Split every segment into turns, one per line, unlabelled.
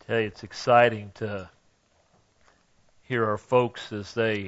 Tell you, it's exciting to hear our folks as they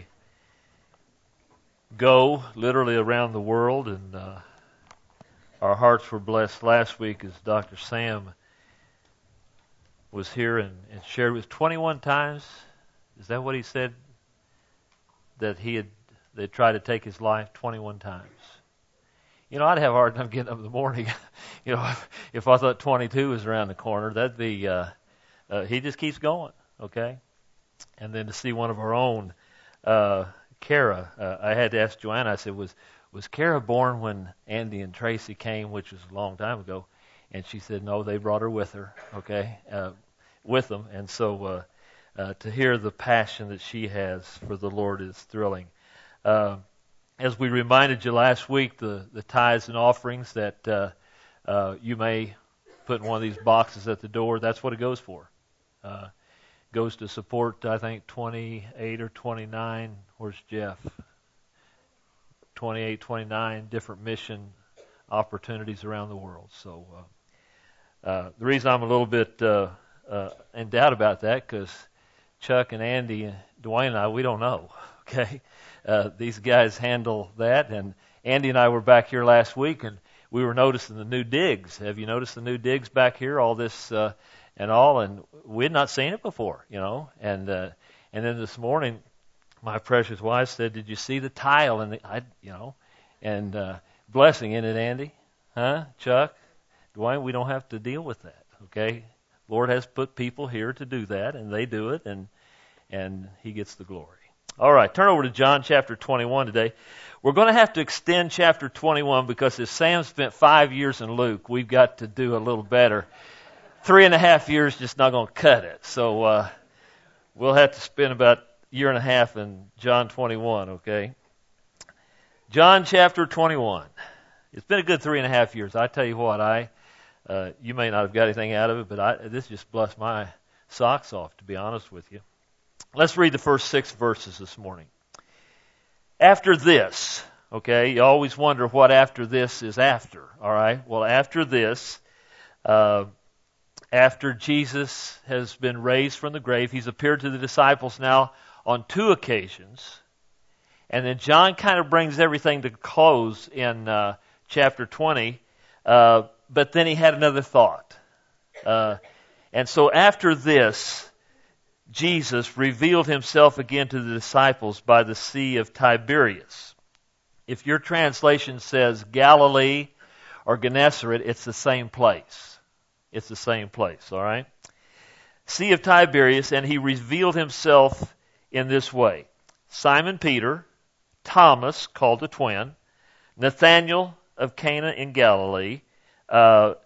go literally around the world, and our hearts were blessed last week as Dr. Sam was here and shared with 21 times. Is that what he said? That they tried to take his life 21 times. You know, I'd have a hard time getting up in the morning. If I thought 22 was around the corner, that'd be. He just keeps going, okay? And then to see one of our own, Kara, I had to ask Joanna, I said, was Kara born when Andy and Tracy came, which was a long time ago? And she said, no, they brought her with her, okay, with them. And so to hear the passion that she has for the Lord is thrilling. As we reminded you last week, the tithes and offerings that you may put in one of these boxes at the door, that's what it goes for. Goes to support, I think, 28 or 29, where's Jeff? 28, 29 different mission opportunities around the world. So the reason I'm a little bit in doubt about that, because Chuck and Andy and Dwayne and I, we don't know, okay? These guys handle that, and Andy and I were back here last week, and we were noticing the new digs. Have you noticed the new digs back here, all this and all? And we had not seen it before, and then this morning, my precious wife said, did you see the tile? And blessing in it, Andy, huh? Chuck, Dwayne, we don't have to deal with that, okay? Lord has put people here to do that, and they do it, and He gets the glory. All right, turn over to John chapter 21 today. We're going to have to extend chapter 21 because as Sam spent 5 years in Luke, we've got to do a little better. 3.5 years just not going to cut it. So we'll have to spend about a year and a half in John 21, okay? John chapter 21. It's been a good 3.5 years. I tell you what, you may not have got anything out of it, but this just blessed my socks off, to be honest with you. Let's read the first 6 verses this morning. After this, okay, you always wonder what after this is after, all right? Well, after this, after Jesus has been raised from the grave, He's appeared to the disciples now on 2 occasions. And then John kind of brings everything to close in chapter 20, but then he had another thought. And so after this, Jesus revealed Himself again to the disciples by the Sea of Tiberias. If your translation says Galilee or Gennesaret, it's the same place. It's the same place, all right? Sea of Tiberias, and He revealed Himself in this way. Simon Peter, Thomas, called the twin, Nathanael of Cana in Galilee, the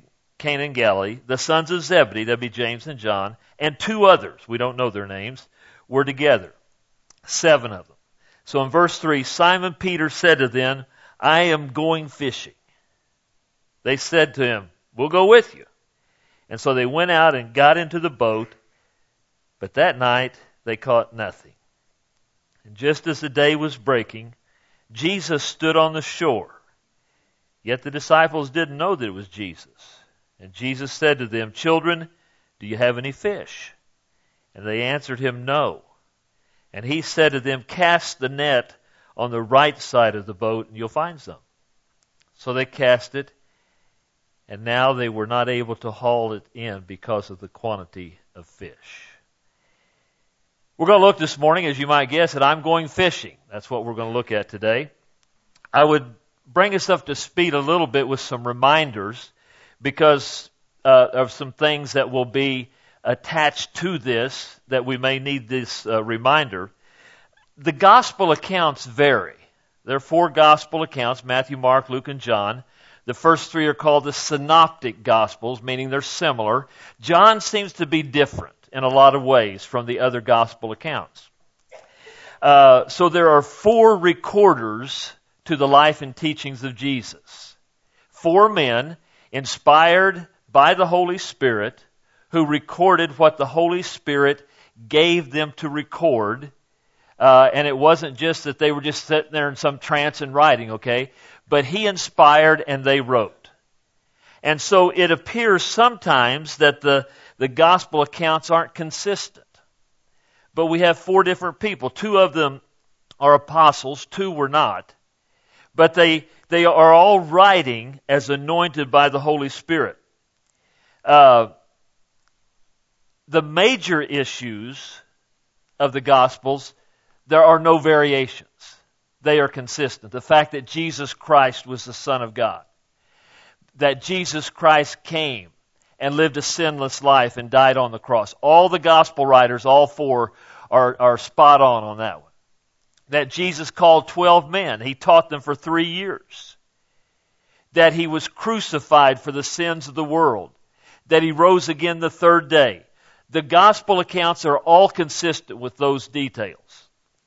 sons of Zebedee, that'd be James and John, and 2 others, we don't know their names, were together. 7 of them. So in verse 3, Simon Peter said to them, I am going fishing. They said to him, we'll go with you. And so they went out and got into the boat, but that night they caught nothing. And just as the day was breaking, Jesus stood on the shore. Yet the disciples didn't know that it was Jesus. And Jesus said to them, children, do you have any fish? And they answered Him, no. And He said to them, cast the net on the right side of the boat and you'll find some. So they cast it, and now they were not able to haul it in because of the quantity of fish. We're going to look this morning, as you might guess, at I'm going fishing. That's what we're going to look at today. I would bring us up to speed a little bit with some reminders because of some things that will be attached to this that we may need this reminder. The gospel accounts vary. There are 4 gospel accounts, Matthew, Mark, Luke, and John. The first 3 are called the synoptic gospels, meaning they're similar. John seems to be different in a lot of ways from the other gospel accounts. So there are 4 recorders to the life and teachings of Jesus. 4 men inspired by the Holy Spirit who recorded what the Holy Spirit gave them to record. And it wasn't just that they were just sitting there in some trance and writing, okay? But He inspired and they wrote. And so it appears sometimes that the gospel accounts aren't consistent. But we have 4 different people. 2 of them are apostles, 2 were not. But they are all writing as anointed by the Holy Spirit. The major issues of the Gospels, there are no variations. They are consistent. The fact that Jesus Christ was the Son of God. That Jesus Christ came and lived a sinless life and died on the cross. All the Gospel writers, all 4, are spot on that one. That Jesus called 12 men. He taught them for 3 years. That He was crucified for the sins of the world. That He rose again the 3rd day. The Gospel accounts are all consistent with those details.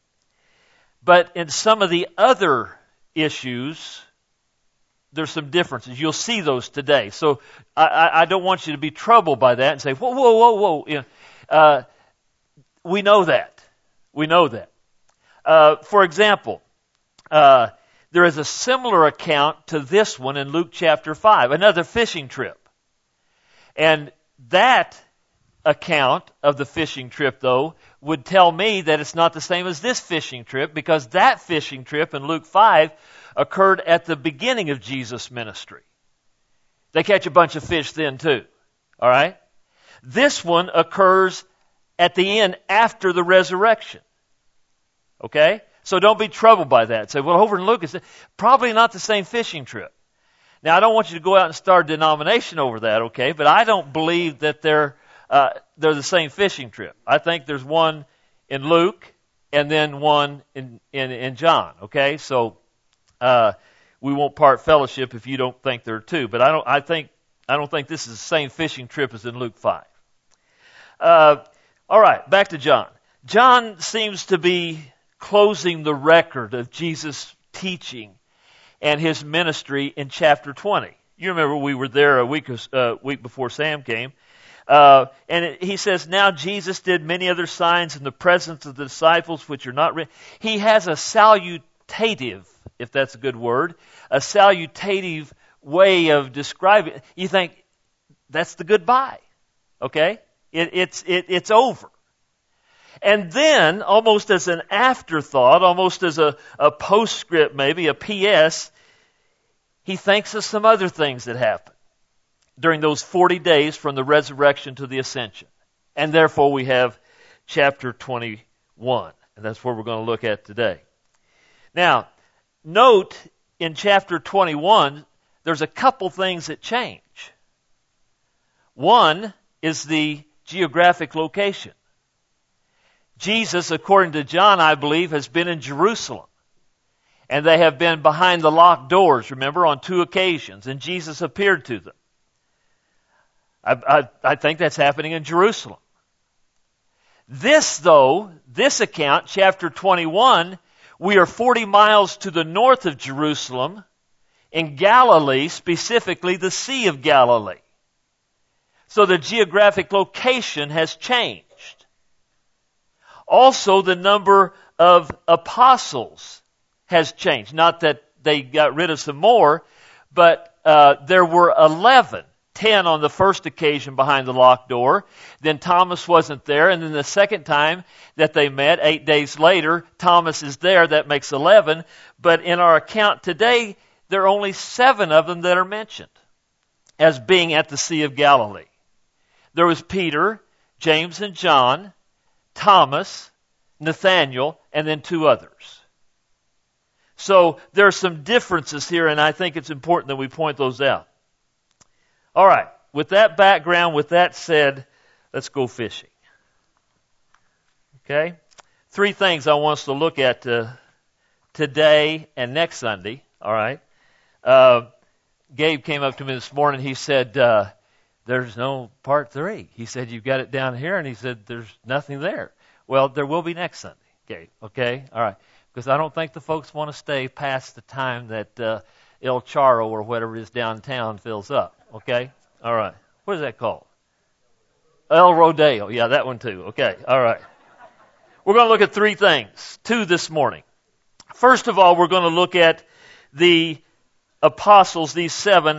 But in some of the other issues, there's some differences. You'll see those today. So I don't want you to be troubled by that and say, whoa. You know, we know that. We know that. For example, there is a similar account to this one in Luke chapter 5, another fishing trip. And that account of the fishing trip, though, would tell me that it's not the same as this fishing trip, because that fishing trip in Luke 5 occurred at the beginning of Jesus' ministry. They catch a bunch of fish then too. All right? This one occurs at the end after the resurrection. Okay? So don't be troubled by that. Say, well, over in Luke, it's probably not the same fishing trip. Now, I don't want you to go out and start a denomination over that, okay? But I don't believe that they're the same fishing trip. I think there's one in Luke and then one in John, okay? So we won't part fellowship if you don't think there are 2. But I don't think this is the same fishing trip as in Luke 5. All right, back to John. John seems to be closing the record of Jesus' teaching and His ministry in chapter 20. You remember we were there a week before Sam came. And he says, now Jesus did many other signs in the presence of the disciples which are not written. He has a salutative, if that's a good word, a salutative way of describing it. You think, that's the goodbye. Okay? It's over. And then, almost as an afterthought, almost as a postscript maybe, a PS, He thanks us some other things that happened during those 40 days from the resurrection to the ascension. And therefore we have chapter 21. And that's what we're going to look at today. Now, note in chapter 21, there's a couple things that change. One is the geographic location. Jesus, according to John, I believe, has been in Jerusalem. And they have been behind the locked doors, remember, on 2 occasions. And Jesus appeared to them. I think that's happening in Jerusalem. This account, chapter 21, we are 40 miles to the north of Jerusalem, in Galilee, specifically the Sea of Galilee. So the geographic location has changed. Also, the number of apostles has changed. Not that they got rid of some more, but there were 11. 10 on the first occasion behind the locked door. Then Thomas wasn't there. And then the second time that they met, 8 days later, Thomas is there. That makes 11. But in our account today, there are only 7 of them that are mentioned as being at the Sea of Galilee. There was Peter, James and John, Thomas, Nathaniel, and then 2 others. So there are some differences here, and I think it's important that we point those out. All right, with that background, with that said, let's go fishing. Okay? 3 things I want us to look at today and next Sunday. All right? Gabe came up to me this morning. He said, there's no part 3. He said, you've got it down here, and he said, there's nothing there. Well, there will be next Sunday, Gabe. Okay? All right. Because I don't think the folks want to stay past the time that El Charro or whatever it is downtown fills up. Okay? All right. What is that called? El Rodeo. Yeah, that one too. Okay. All right. We're going to look at 3 things. 2 this morning. First of all, we're going to look at the apostles, these 7,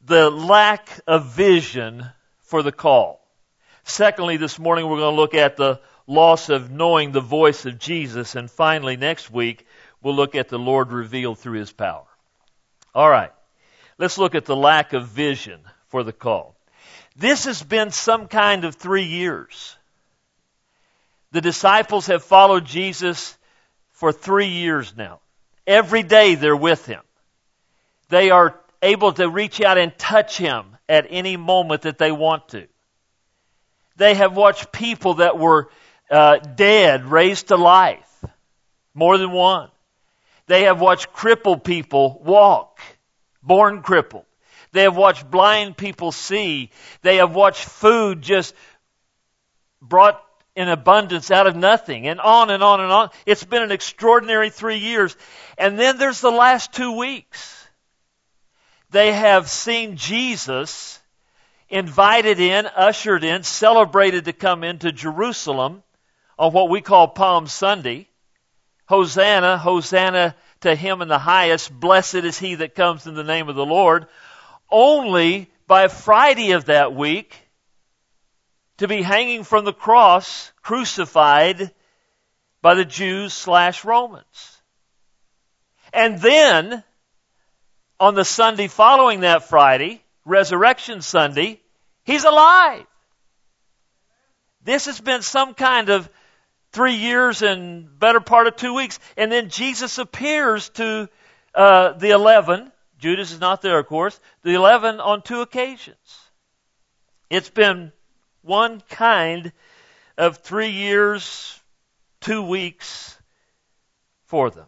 the lack of vision for the call. Secondly, this morning we're going to look at the loss of knowing the voice of Jesus. And finally, next week, we'll look at the Lord revealed through His power. All right. Let's look at the lack of vision for the call. This has been some kind of 3 years. The disciples have followed Jesus for 3 years now. Every day they're with Him. They are able to reach out and touch Him at any moment that they want to. They have watched people that were dead raised to life. More than one. They have watched crippled people walk. Born crippled. They have watched blind people see. They have watched food just brought in abundance out of nothing. And on and on and on. It's been an extraordinary 3 years. And then there's the last 2 weeks. They have seen Jesus invited in, ushered in, celebrated to come into Jerusalem on what we call Palm Sunday. Hosanna, Hosanna to Him in the highest. Blessed is he that comes in the name of the Lord. Only by Friday of that week to be hanging from the cross, crucified by the Jews/Romans. And then, on the Sunday following that Friday, Resurrection Sunday, He's alive. This has been some kind of 3 years and better part of 2 weeks. And then Jesus appears to the 11. Judas is not there, of course. The 11 on 2 occasions. It's been one kind of 3 years, 2 weeks for them.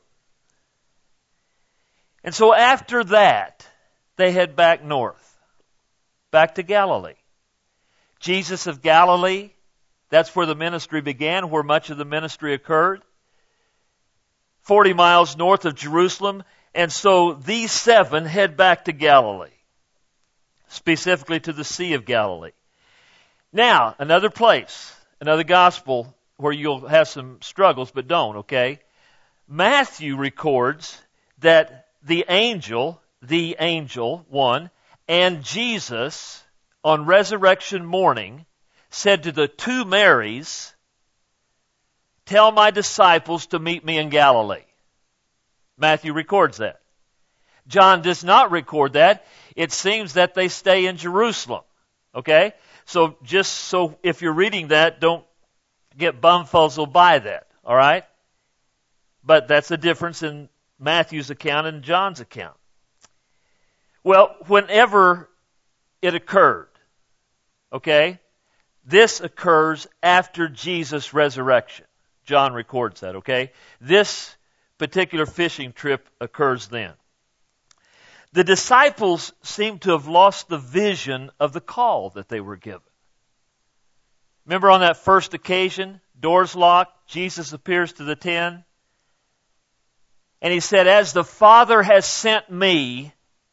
And so after that, they head back north, back to Galilee. Jesus of Galilee, that's where the ministry began, where much of the ministry occurred. 40 miles north of Jerusalem. And so these 7 head back to Galilee, specifically to the Sea of Galilee. Now, another place, another gospel where you'll have some struggles, but don't, okay? Matthew records that the angel, one, and Jesus on resurrection morning said to the 2 Marys, "Tell my disciples to meet me in Galilee." Matthew records that. John does not record that. It seems that they stay in Jerusalem. Okay? So just so if you're reading that, don't get bumfuzzled by that. All right? But that's the difference in Matthew's account and John's account. Well, whenever it occurred, okay, this occurs after Jesus' resurrection. John records that, okay? This particular fishing trip occurs then. The disciples seem to have lost the vision of the call that they were given. Remember on that first occasion, doors locked, Jesus appears to the 10. And He said, "As the Father has sent me,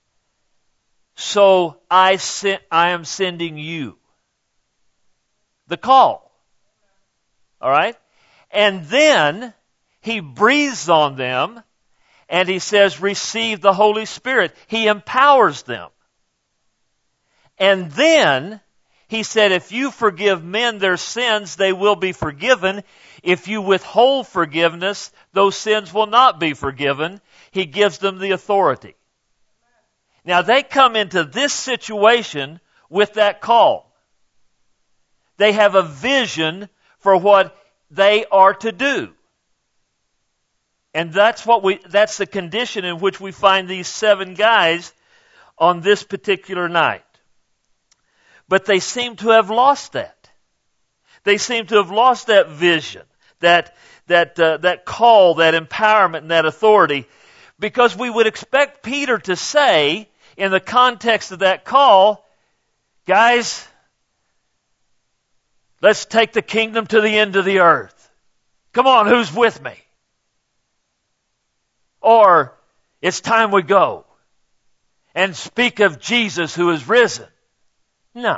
so I am sending you." The call. All right? And then He breathes on them and He says, "Receive the Holy Spirit." He empowers them. And then He said, "If you forgive men their sins, they will be forgiven. If you withhold forgiveness, those sins will not be forgiven." He gives them the authority. Now they come into this situation with that call. They have a vision for what they are to do. And that's the condition in which we find these 7 guys on this particular night. But they seem to have lost that. They seem to have lost that vision, that call, that empowerment, and that authority. Because we would expect Peter to say, in the context of that call, "Guys, let's take the kingdom to the end of the earth. Come on, who's with me?" Or, "It's time we go and speak of Jesus who is risen." No.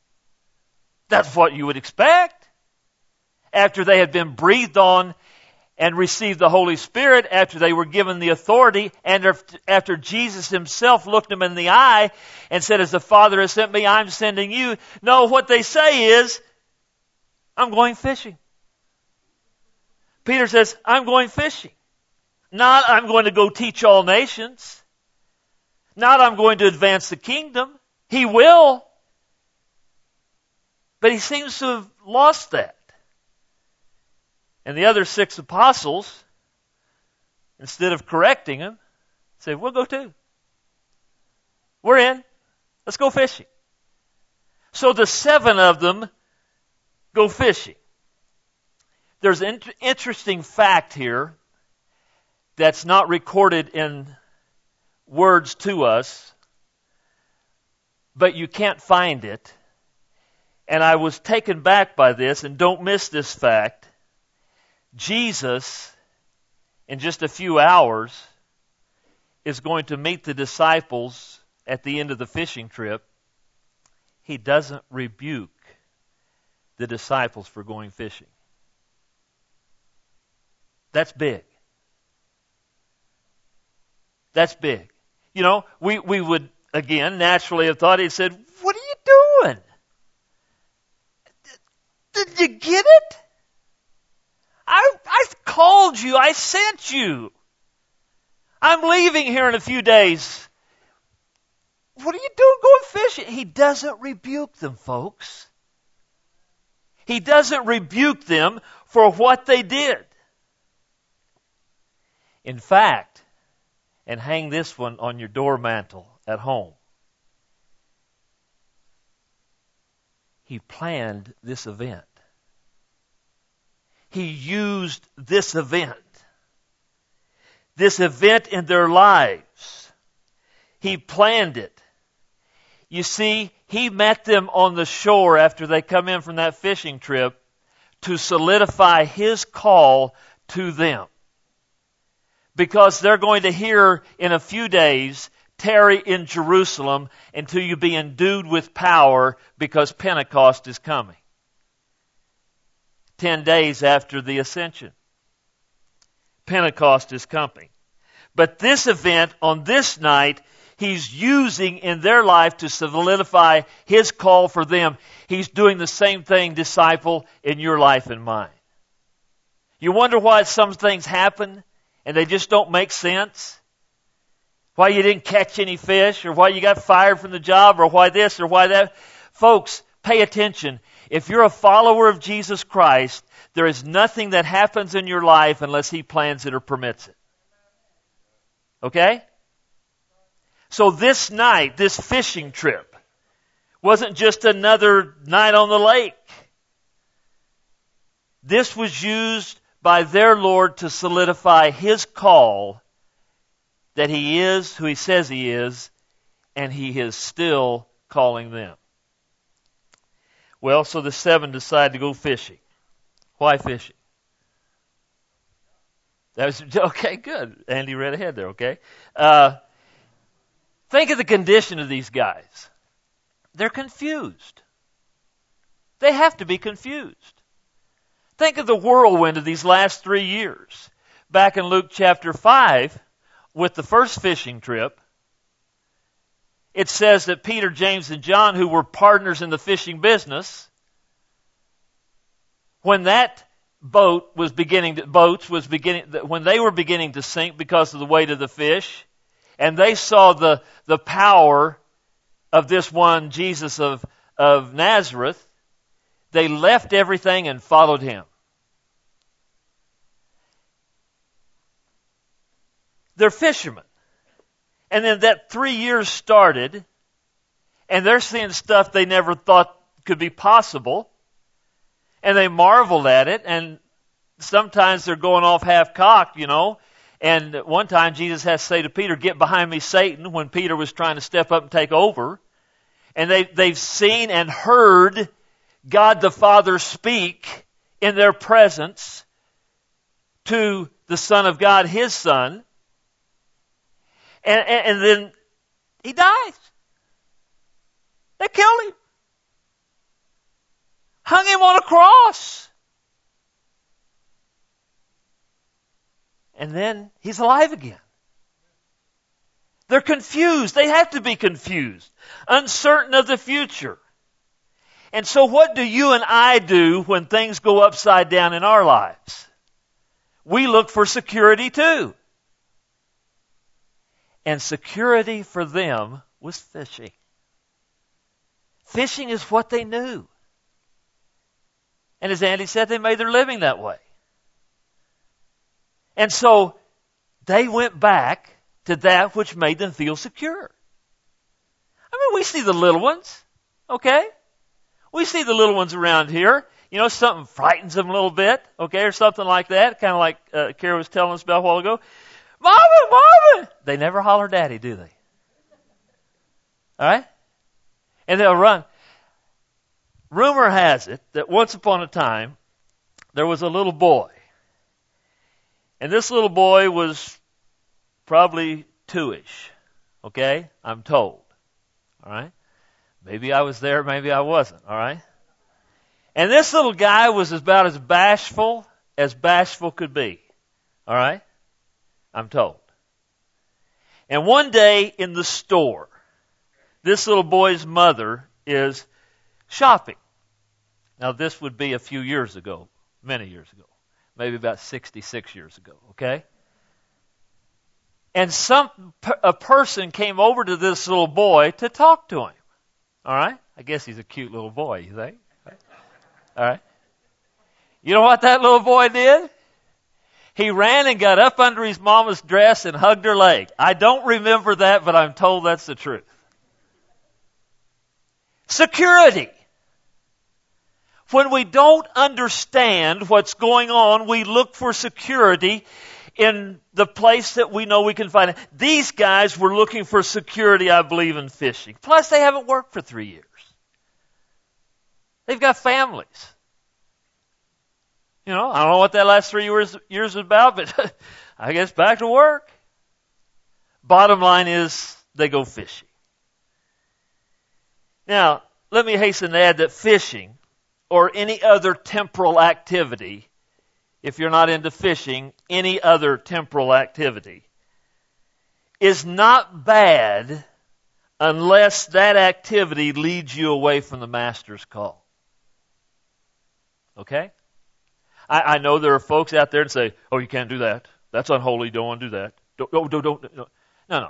That's what you would expect after they had been breathed on and received the Holy Spirit after they were given the authority, and after Jesus himself looked them in the eye and said, as the Father has sent me, I'm sending you. No, what they say is, I'm going fishing. Peter says, I'm going fishing. Not, I'm going to go teach all nations. Not, I'm going to advance the kingdom. He will. But he seems to have lost that. And the other 6 apostles, instead of correcting him, said, we'll go too. We're in. Let's go fishing. So the 7 of them go fishing. There's an interesting fact here that's not recorded in words to us, but you can't find it. And I was taken back by this, and don't miss this fact. Jesus, in just a few hours, is going to meet the disciples at the end of the fishing trip. He doesn't rebuke the disciples for going fishing. That's big. That's big. You know, we would, again, naturally have thought, he said, what are you doing? Did you get it? I called you. I sent you. I'm leaving here in a few days. What are you doing going fishing? He doesn't rebuke them, folks. He doesn't rebuke them for what they did. In fact, and hang this one on your door mantle at home, he planned this event. He used this event in their lives. He planned it. You see, he met them on the shore after they come in from that fishing trip to solidify his call to them. Because they're going to hear in a few days, tarry in Jerusalem until you be endued with power, because Pentecost is coming. 10 days after the ascension. Pentecost is coming. But this event on this night, he's using in their life to solidify his call for them. He's doing the same thing, disciple, in your life and mine. You wonder why some things happen and they just don't make sense? Why you didn't catch any fish, or why you got fired from the job, or why this or why that. Folks, pay attention. If you're a follower of Jesus Christ, there is nothing that happens in your life unless he plans it or permits it. Okay? So this night, this fishing trip, wasn't just another night on the lake. This was used by their Lord to solidify his call that he is who he says he is, and he is still calling them. Well, so the 7 decide to go fishing. Why fishing? That was, okay, good. Andy read ahead there, okay? Think of the condition of these guys. They're confused. They have to be confused. Think of the whirlwind of these last 3 years. Back in Luke chapter 5, with the first fishing trip, it says that Peter, James, and John, who were partners in the fishing business, when that when they were beginning to sink because of the weight of the fish, and they saw the power of this one, Jesus of Nazareth, they left everything and followed him. They're fishermen. And then that 3 years started, and they're seeing stuff they never thought could be possible, and they marveled at it, and sometimes they're going off half-cocked, you know. And one time Jesus has to say to Peter, "Get behind me, Satan," when Peter was trying to step up and take over. And they've seen and heard God the Father speak in their presence to the Son of God, his Son. And then he dies. They killed him. Hung him on a cross. And then he's alive again. They're confused. They have to be confused. Uncertain of the future. And so what do you and I do when things go upside down in our lives? We look for security too. And security for them was fishing. Fishing is what they knew. And as Andy said, they made their living that way. And so they went back to that which made them feel secure. I mean, we see the little ones, okay? We see the little ones around here. You know, something frightens them a little bit, okay, or something like that. Kind of like Kara was telling us about a while ago. Mama, Mama! They never holler daddy, do they? All right? And they'll run. Rumor has it that once upon a time, there was a little boy. And this little boy was probably 2-ish, okay? I'm told, all right? Maybe I was there, maybe I wasn't, all right? And this little guy was about as bashful could be, all right? I'm told. And one day in the store, this little boy's mother is shopping. Now this would be a few years ago, many years ago, maybe about 66 years ago, okay? And a person came over to this little boy to talk to him. All right? I guess he's a cute little boy, you think? All right? You know what that little boy did? He ran and got up under his mama's dress and hugged her leg. I don't remember that, but I'm told that's the truth. Security. When we don't understand what's going on, we look for security in the place that we know we can find it. These guys were looking for security, I believe, in fishing. Plus, they haven't worked for 3 years. They've got families. You know, I don't know what that last 3 years was about, but I guess back to work. Bottom line is, they go fishing. Now, let me hasten to add that fishing, or any other temporal activity, if you're not into fishing, any other temporal activity, is not bad unless that activity leads you away from the Master's call. Okay? I know there are folks out there that say, oh, you can't do that. That's unholy. Don't want to do that. Don't. No.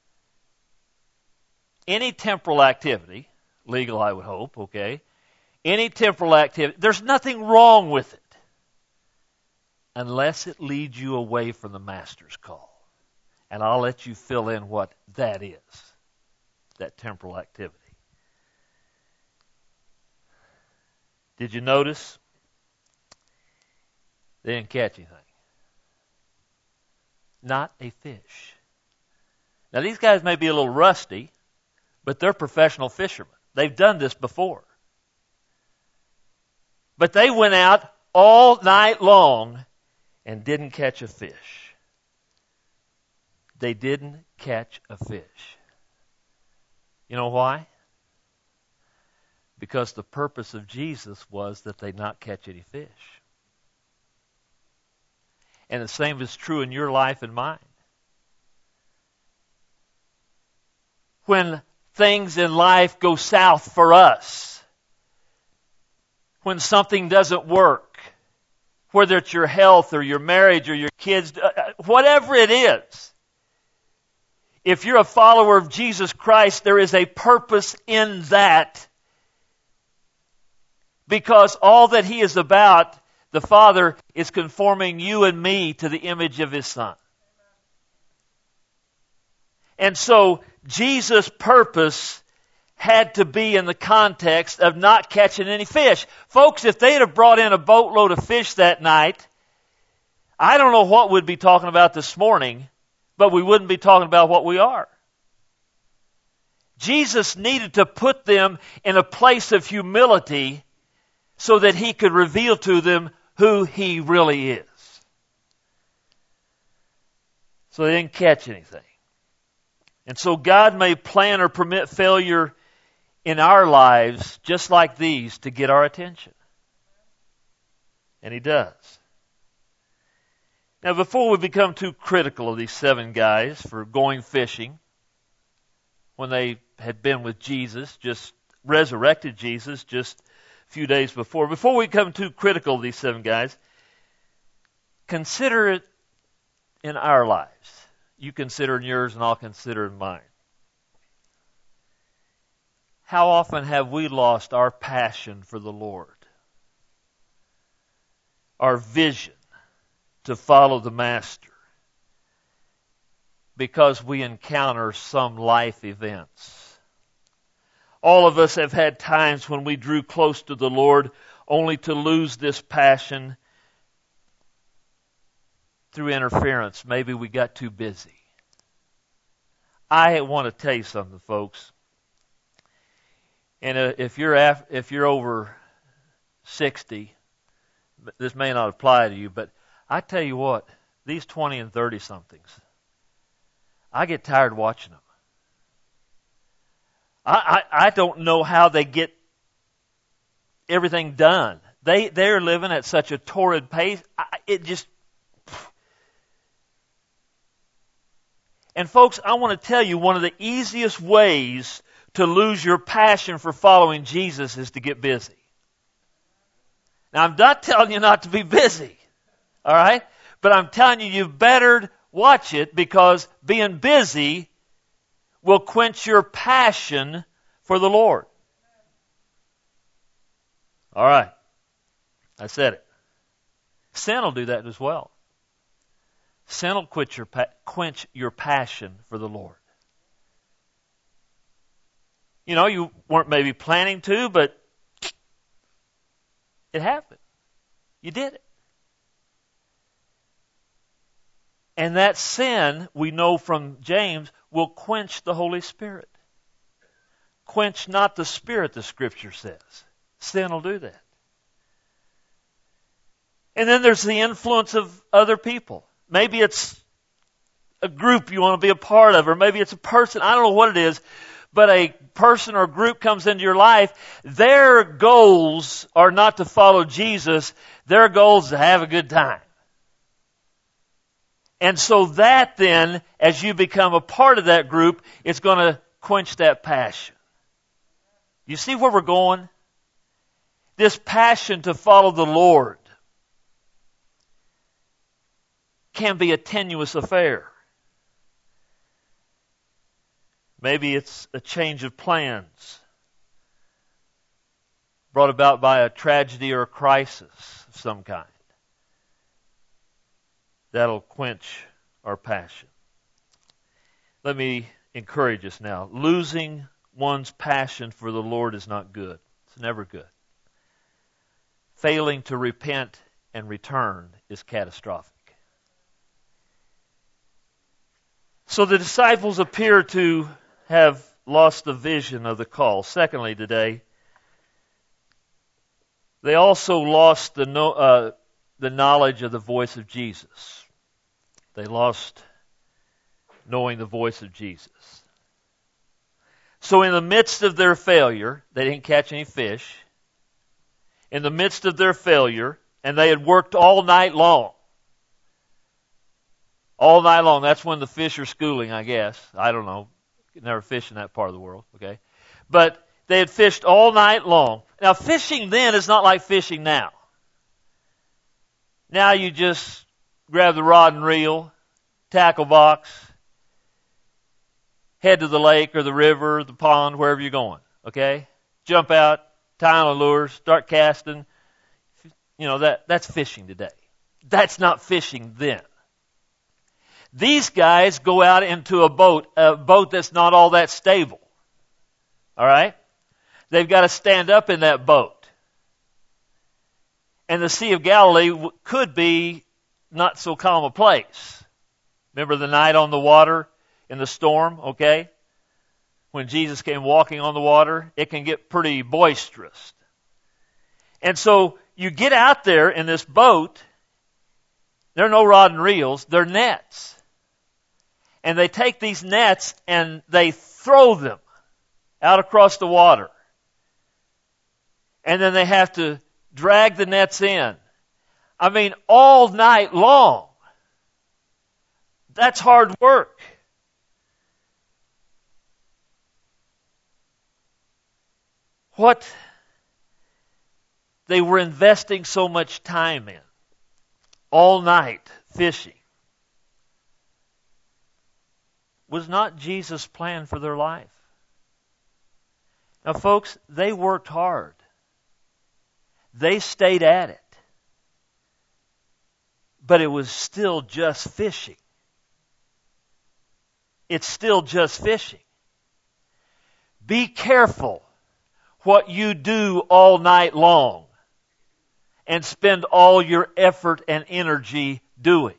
Any temporal activity, legal I would hope, okay? Any temporal activity, there's nothing wrong with it unless it leads you away from the Master's call. And I'll let you fill in what that is, that temporal activity. Did you notice? They didn't catch anything. Not a fish. Now these guys may be a little rusty, but they're professional fishermen. They've done this before. But they went out all night long and didn't catch a fish. They didn't catch a fish. You know why? Because the purpose of Jesus was that they not catch any fish. And the same is true in your life and mine. When things in life go south for us, when something doesn't work, whether it's your health or your marriage or your kids, whatever it is, if you're a follower of Jesus Christ, there is a purpose in that. Because all that He is about, the Father, is conforming you and me to the image of His Son. And so, Jesus' purpose had to be in the context of not catching any fish. Folks, if they'd have brought in a boatload of fish that night, I don't know what we'd be talking about this morning, but we wouldn't be talking about what we are. Jesus needed to put them in a place of humility so that He could reveal to them who He really is. So they didn't catch anything. And so God may plan or permit failure in our lives just like these to get our attention. And He does. Now, before we become too critical of these 7 guys for going fishing, when they had been with Jesus, just resurrected Jesus just a few days before we become too critical of these 7 guys, consider it in our lives. You consider in yours and I'll consider in mine. How often have we lost our passion for the Lord? Our vision to follow the Master because we encounter some life events. All of us have had times when we drew close to the Lord only to lose this passion through interference. Maybe we got too busy. I want to tell you something, folks. And if you're over 60, this may not apply to you, but I tell you what, these 20 and 30 somethings, I get tired watching them. I don't know how they get everything done. They're living at such a torrid pace. And folks, I want to tell you, one of the easiest ways to lose your passion for following Jesus is to get busy. Now, I'm not telling you not to be busy, all right? But I'm telling you, you better watch it, because being busy will quench your passion for the Lord. All right. I said it. Sin will do that as well. Sin will quench your passion for the Lord. You know, you weren't maybe planning to, but it happened. You did it. And that sin, we know from James, will quench the Holy Spirit. Quench not the Spirit, the Scripture says. Sin will do that. And then there's the influence of other people. Maybe it's a group you want to be a part of, or maybe it's a person. I don't know what it is, but a person or group comes into your life. Their goals are not to follow Jesus. Their goal is to have a good time. And so that then, as you become a part of that group, it's going to quench that passion. You see where we're going? This passion to follow the Lord can be a tenuous affair. Maybe it's a change of plans brought about by a tragedy or a crisis of some kind. That'll quench our passion. Let me encourage us now. Losing one's passion for the Lord is not good. It's never good. Failing to repent and return is catastrophic. So the disciples appear to have lost the vision of the call. Secondly, today, they also lost the knowledge of the voice of Jesus. They lost knowing the voice of Jesus. So in the midst of their failure, they didn't catch any fish. In the midst of their failure, and they had worked all night long. All night long. That's when the fish are schooling, I guess. I don't know. Never fished in that part of the world, okay? But they had fished all night long. Now, fishing then is not like fishing now. Now you just grab the rod and reel, tackle box, head to the lake or the river, the pond, wherever you're going, okay? Jump out, tie on a lure, start casting. You know, that's fishing today. That's not fishing then. These guys go out into a boat that's not all that stable. All right? They've got to stand up in that boat. And the Sea of Galilee could be not so calm a place. Remember the night on the water in the storm, okay? When Jesus came walking on the water, it can get pretty boisterous. And so you get out there in this boat, there are no rod and reels, they're nets. And they take these nets and they throw them out across the water. And then they have to drag the nets in. I mean, all night long. That's hard work. What they were investing so much time in, all night fishing, was not Jesus' plan for their life. Now, folks, they worked hard. They stayed at it. But it was still just fishing. It's still just fishing. Be careful what you do all night long and spend all your effort and energy doing.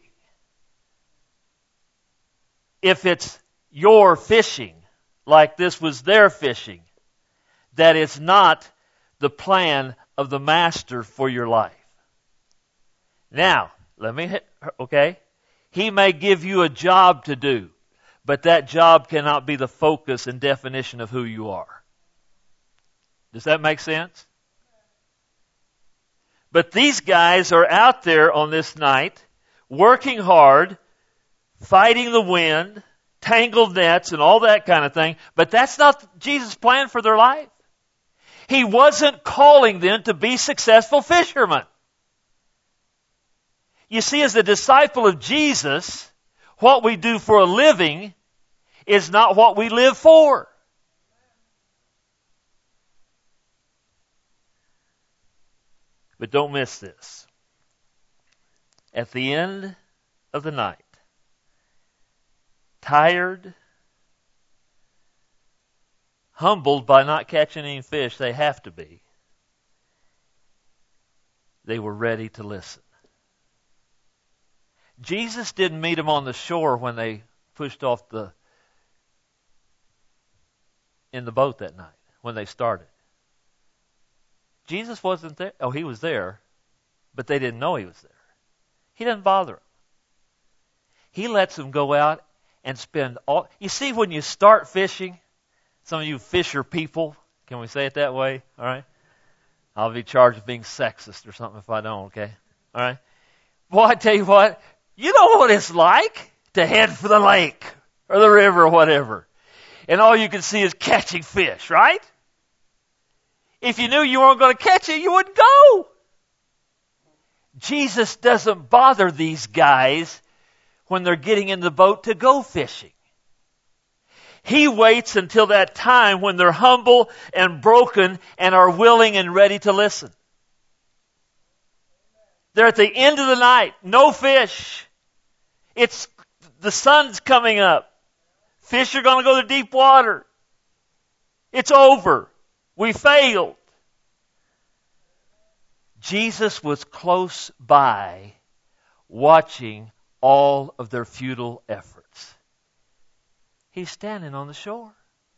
If it's your fishing, like this was their fishing, that it's not the plan of the Master for your life. Now, okay? He may give you a job to do, but that job cannot be the focus and definition of who you are. Does that make sense? But these guys are out there on this night, working hard, fighting the wind, tangled nets, and all that kind of thing. But that's not Jesus' plan for their life. He wasn't calling them to be successful fishermen. You see, as a disciple of Jesus, what we do for a living is not what we live for. But don't miss this. At the end of the night, tired, humbled by not catching any fish, they have to be, they were ready to listen. Jesus didn't meet them on the shore when they pushed off in the boat that night, when they started. Jesus wasn't there. Oh, he was there, but they didn't know he was there. He doesn't bother them. He lets them go out and spend all... You see, when you start fishing, some of you fisher people, can we say it that way? All right? I'll be charged with being sexist or something if I don't, okay? All right? Well, I tell you what, you know what it's like to head for the lake or the river or whatever. And all you can see is catching fish, right? If you knew you weren't going to catch it, you wouldn't go. Jesus doesn't bother these guys when they're getting in the boat to go fishing. He waits until that time when they're humble and broken and are willing and ready to listen. They're at the end of the night, no fish. The sun's coming up. Fish are going to go to deep water. It's over. We failed. Jesus was close by, watching all of their futile efforts. He's standing on the shore.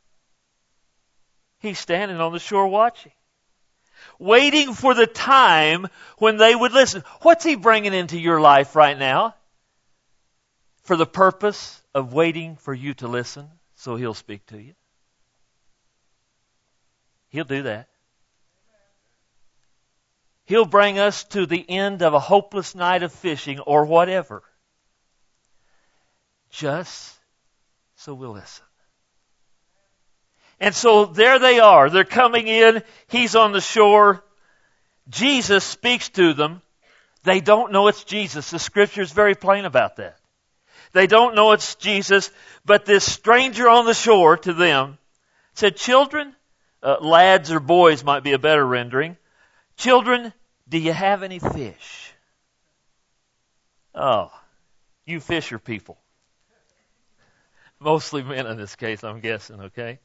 He's standing on the shore watching. Waiting for the time when they would listen. What's he bringing into your life right now? For the purpose of waiting for you to listen so he'll speak to you. He'll do that. He'll bring us to the end of a hopeless night of fishing or whatever. Just so we'll listen. And so there they are. They're coming in. He's on the shore. Jesus speaks to them. They don't know it's Jesus. The scripture is very plain about that. They don't know it's Jesus, but this stranger on the shore to them said, "Children," lads or boys might be a better rendering. "Children, do you have any fish?" Oh, you fisher people. Mostly men in this case, I'm guessing, okay?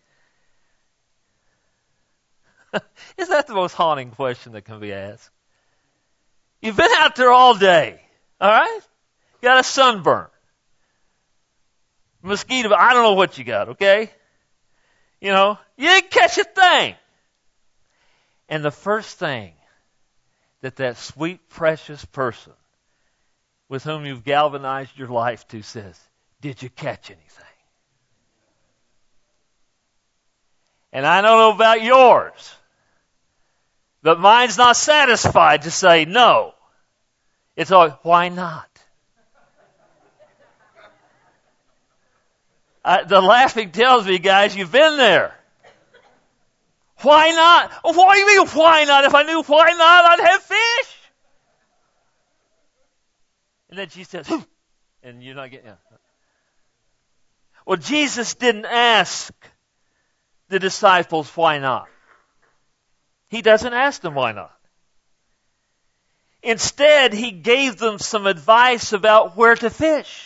Is that the most haunting question that can be asked? You've been out there all day, all right? You got a sunburn. Mosquito, I don't know what you got, okay? You know, you didn't catch a thing. And the first thing that sweet, precious person with whom you've galvanized your life to says, "Did you catch anything?" And I don't know about yours, but mine's not satisfied to say no. It's always, why not? The laughing tells me, guys, you've been there. Why not? What do you mean, why not? If I knew why not, I'd have fish. And then she says, and you're not getting it. Well, Jesus didn't ask the disciples why not. He doesn't ask them why not. Instead, he gave them some advice about where to fish.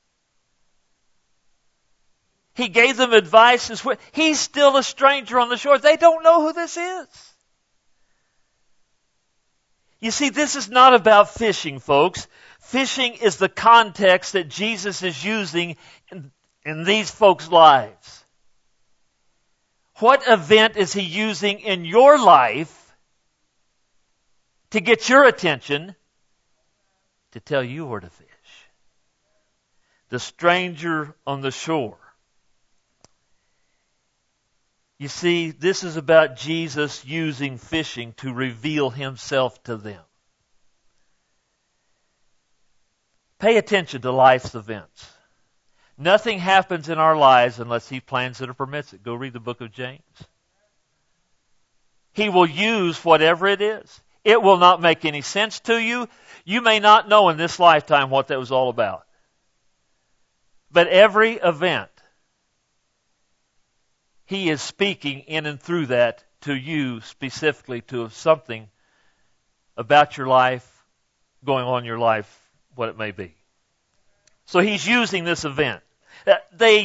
He gave them advice. He's still a stranger on the shore. They don't know who this is. You see, this is not about fishing, folks. Fishing is the context that Jesus is using in these folks' lives. What event is he using in your life to get your attention to tell you where to fish? The stranger on the shore. You see, this is about Jesus using fishing to reveal himself to them. Pay attention to life's events. Nothing happens in our lives unless he plans it or permits it. Go read the book of James. He will use whatever it is. It will not make any sense to you. You may not know in this lifetime what that was all about. But every event, he is speaking in and through that to you specifically, to something about your life, going on in your life, what it may be. So he's using this event. They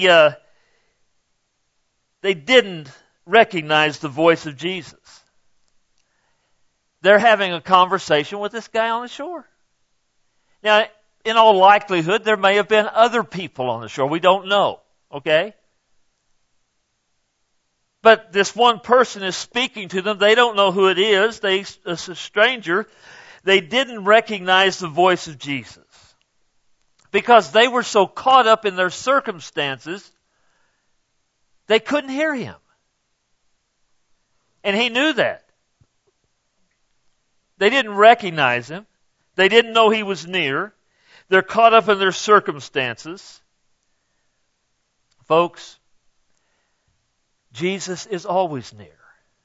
didn't recognize the voice of Jesus. They're having a conversation with this guy on the shore. Now, in all likelihood, there may have been other people on the shore. We don't know. Okay? But this one person is speaking to them. They don't know who it is. It's a stranger. They didn't recognize the voice of Jesus because they were so caught up in their circumstances, they couldn't hear him. And he knew that. They didn't recognize him. They didn't know he was near. They're caught up in their circumstances. Folks, Jesus is always near.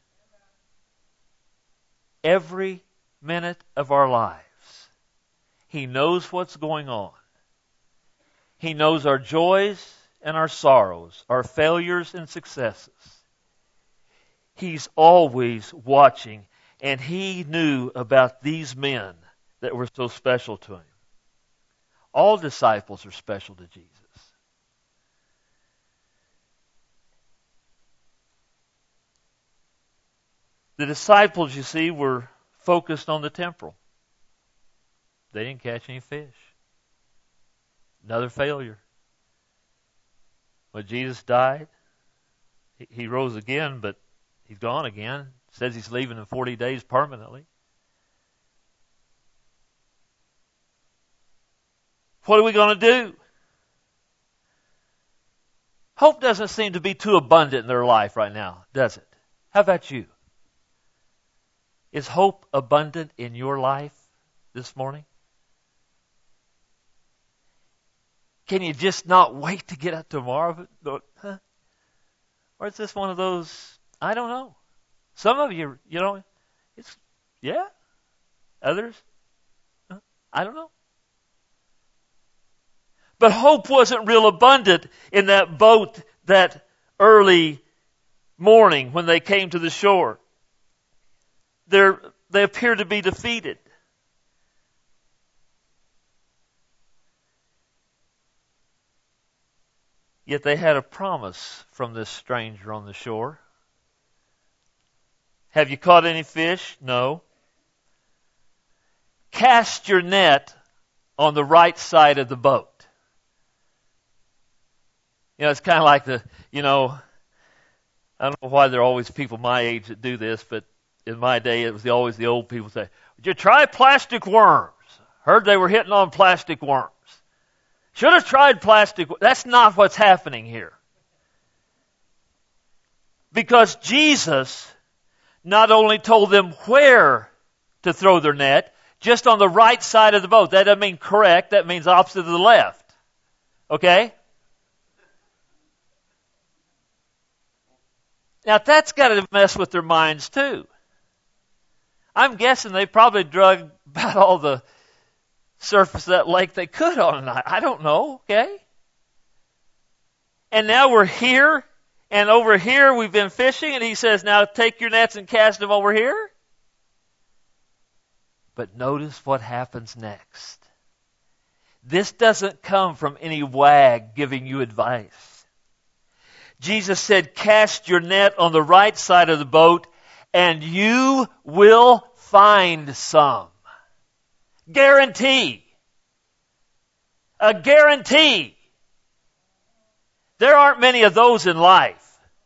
Every minute of our lives. He knows what's going on. He knows our joys and our sorrows, our failures and successes. He's always watching, and he knew about these men that were so special to him. All disciples are special to Jesus. The disciples, you see, were focused on the temporal. They didn't catch any fish. Another failure. When Jesus died, he rose again, but he's gone again. Says he's leaving in 40 days permanently. What are we going to do? Hope doesn't seem to be too abundant in their life right now, does it? How about you? Is hope abundant in your life this morning? Can you just not wait to get up tomorrow? Huh? Or is this one of those, I don't know. Some of you, it's, yeah. Others, I don't know. But hope wasn't real abundant in that boat that early morning when they came to the shore. They appear to be defeated. Yet they had a promise from this stranger on the shore. Have you caught any fish? No. Cast your net on the right side of the boat. It's kind of like I don't know why there are always people my age that do this, but in my day it was always the old people say, "Would you try plastic worms?" Heard they were hitting on plastic worms. Should have tried plastic. That's not what's happening here. Because Jesus not only told them where to throw their net, just on the right side of the boat. That doesn't mean correct. That means opposite of the left. Okay? Now that's got to mess with their minds too. I'm guessing they probably drug about all the surface of that lake they could on a night. I don't know, okay? And now we're here, and over here we've been fishing, and he says, now take your nets and cast them over here. But notice what happens next. This doesn't come from any wag giving you advice. Jesus said, cast your net on the right side of the boat, and you will find some. Guarantee. A guarantee. There aren't many of those in life.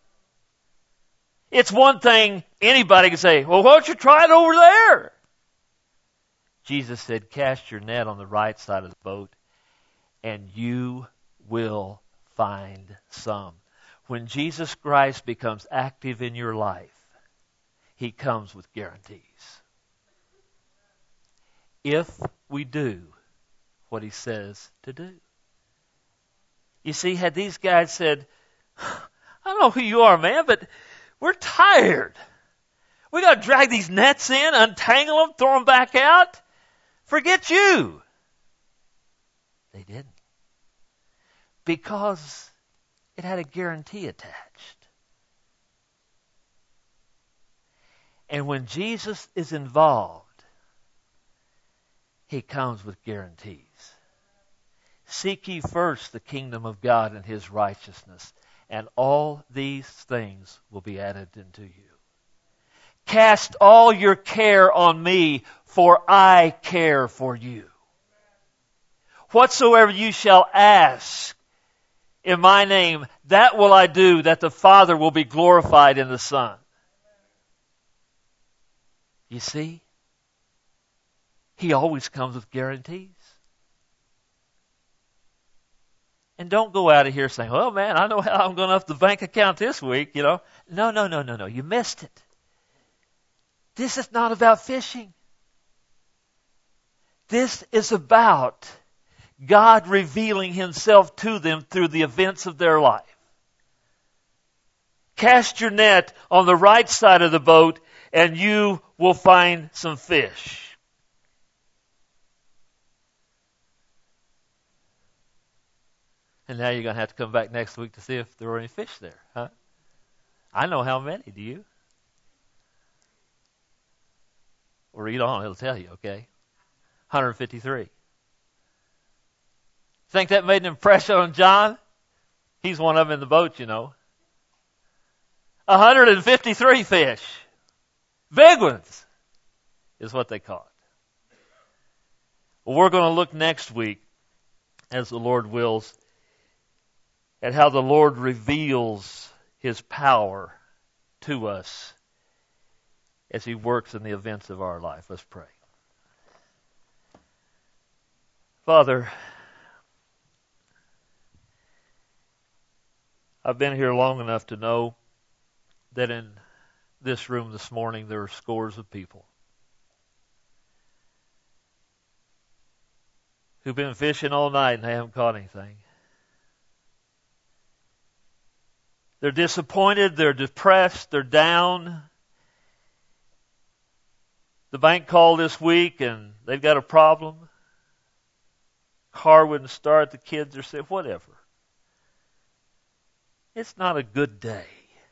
It's one thing anybody can say, well, why don't you try it over there? Jesus said, cast your net on the right side of the boat, and you will find some. When Jesus Christ becomes active in your life, He comes with guarantees. If we do what He says to do. You see, had these guys said, I don't know who you are, man, but we're tired. We got to drag these nets in, untangle them, throw them back out. Forget you. They didn't. Because it had a guarantee attached. And when Jesus is involved, He comes with guarantees. Seek ye first the kingdom of God and His righteousness, and all these things will be added unto you. Cast all your care on me, for I care for you. Whatsoever you shall ask in my name, that will I do, that the Father will be glorified in the Son. You see? He always comes with guarantees. And don't go out of here saying, well, man, I know how I'm going to up the bank account this week, you know. No. You missed it. This is not about fishing. This is about God revealing Himself to them through the events of their life. Cast your net on the right side of the boat, and you will find some fish. And now you're going to have to come back next week to see if there were any fish there, huh? I know how many. Do you? Well, read on. It'll tell you, okay? 153. Think that made an impression on John? He's one of them in the boat, you know. 153 fish. Big ones is what they caught. Well, we're going to look next week, as the Lord wills, at how the Lord reveals His power to us as He works in the events of our life. Let's pray. Father, I've been here long enough to know that in this room this morning there are scores of people who've been fishing all night and they haven't caught anything. They're disappointed, they're depressed, they're down. The bank called this week and they've got a problem. Car wouldn't start, the kids are sick, whatever. It's not a good day.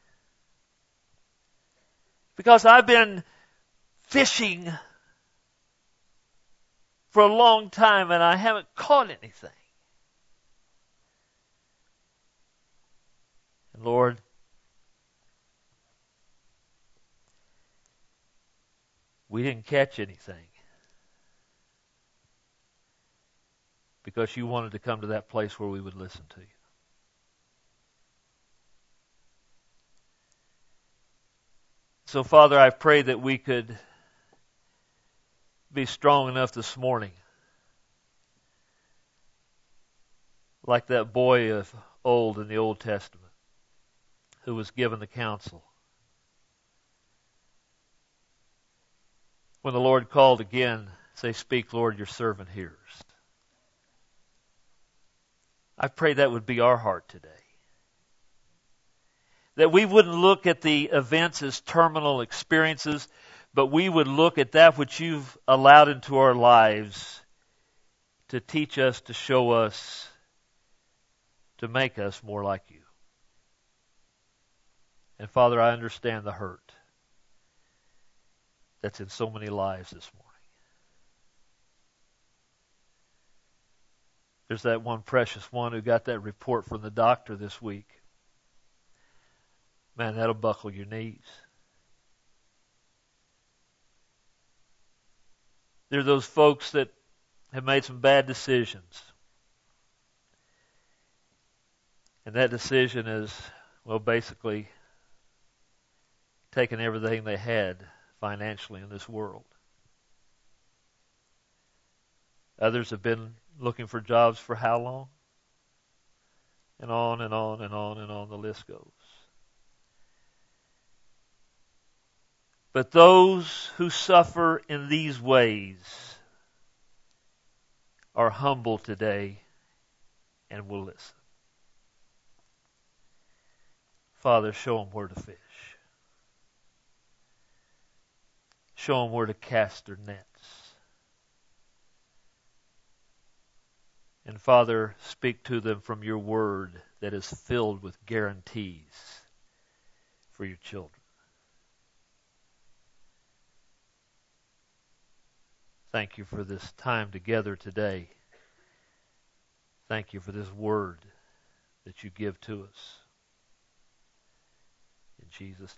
Because I've been fishing for a long time and I haven't caught anything. And Lord, we didn't catch anything because you wanted to come to that place where we would listen to you. So, Father, I pray that we could be strong enough this morning, like that boy of old in the Old Testament who was given the counsel. When the Lord called again, say, speak, Lord, your servant hears. I pray that would be our heart today. That we wouldn't look at the events as terminal experiences, but we would look at that which you've allowed into our lives to teach us, to show us, to make us more like you. And Father, I understand the hurt that's in so many lives this morning. There's that one precious one who got that report from the doctor this week. Man, that'll buckle your knees. There are those folks that have made some bad decisions. And that decision is, well, basically taking everything they had financially in this world. Others have been looking for jobs for how long? And on and on and on and on the list goes. But those who suffer in these ways are humble today and will listen. Father, show them where to fish. Show them where to cast their nets. And Father, speak to them from your word that is filled with guarantees for your children. Thank you for this time together today. Thank you for this word that you give to us. In Jesus' name.